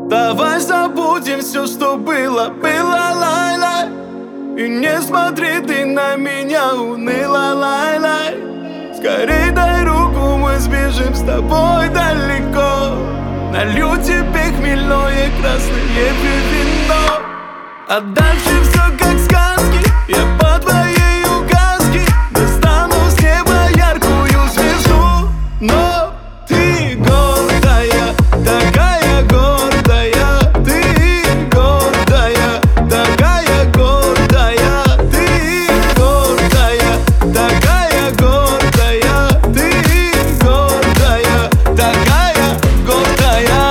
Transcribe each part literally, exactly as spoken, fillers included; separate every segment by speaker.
Speaker 1: Давай забудем все, что было, было, лай-лай. И не смотри ты на меня уныло, лай-лай. Скорей дай руку, мы сбежим с тобой далеко. Налью тебе хмельное красное вино. А дальше все как сказки, я по твоей указке достану с неба яркую звезду. Но ты гордая, такая гордая, ты гордая, такая гордая, ты гордая, такая гордая, ты гордая, такая гордая.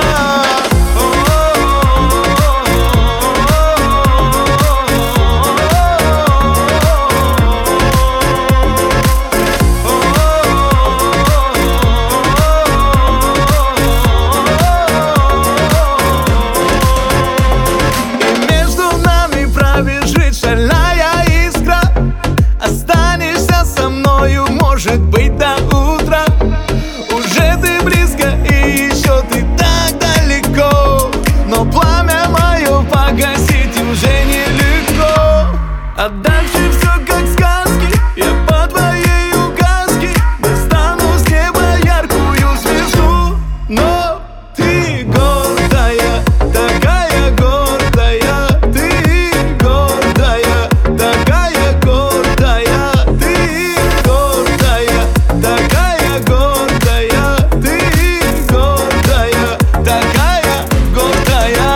Speaker 1: Бежит шальная искра. Останешься со мною, может быть, до утра. Уже ты близко и еще ты так далеко. Но пламя мое погасить уже нелегко. А дальше все как сказки, я по твоей указке достану с неба яркую звезду. Но ты гордая, такая гордая, ты гордая, такая гордая, ты гордая, такая гордая, ты гордая, такая гордая.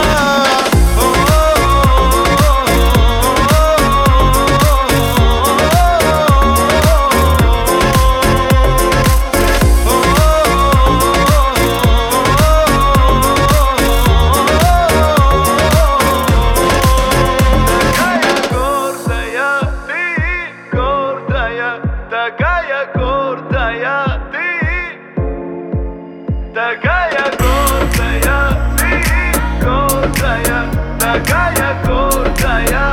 Speaker 1: Такая гордая, ты, такая гордая, ты гордая, такая гордая.